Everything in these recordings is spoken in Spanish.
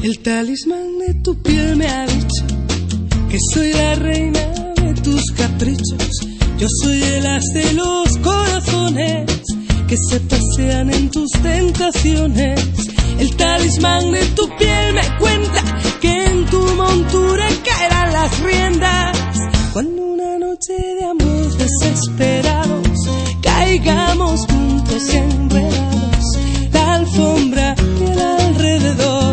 El talismán de tu piel me ha dicho que soy la reina de tus caprichos. Yo soy el as de los corazones que se pasean en tus tentaciones. El talismán de tu piel me cuenta que en tu montura caerán las riendas cuando una noche de amor desesperados caigamos juntos y enredados. La alfombra y el alrededor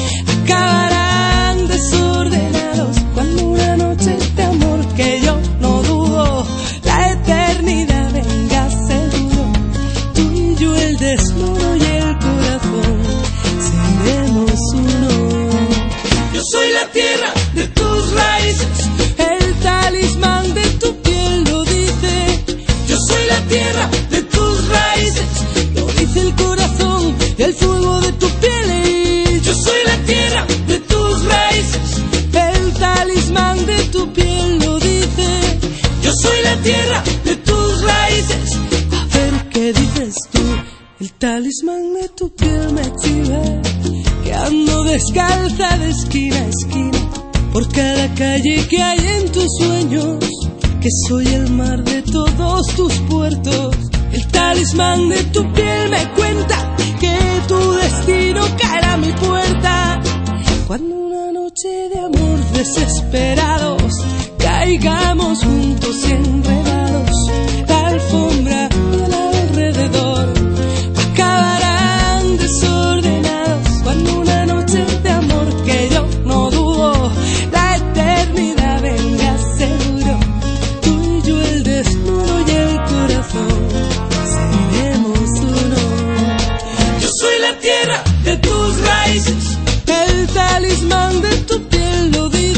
acabarán desordenados cuando una noche de amor que yo no dudo la eternidad venga seguro. Tú y yo, el desnudo y el corazón, seremos uno. Yo soy la tierra de tus raíces, el talismán de tu piel lo dice. Yo soy la tierra de tus raíces, lo dice el corazón y el fuego de tu piel. Yo soy la tierra de tus raíces, el talismán de tu piel lo dice. Yo soy la tierra de tus raíces. A ver qué dices tú. El talismán de tu piel me chiva que ando descalza de esquina a esquina por cada calle que hay en tus sueños, que soy el mar de todos tus puertos. El talismán de tu piel me cuenta que tu destino caerá a mi puerta cuando una noche de amor desesperados caigamos juntos y enredados. La alfombra y el alrededor acabarán desordenados cuando una noche de amor que yo no dudo la eternidad venga seguro. Tú y yo, el desnudo y el corazón, seremos uno. Yo soy la tierra de tus raíces, el talismán de tu piel lo dice.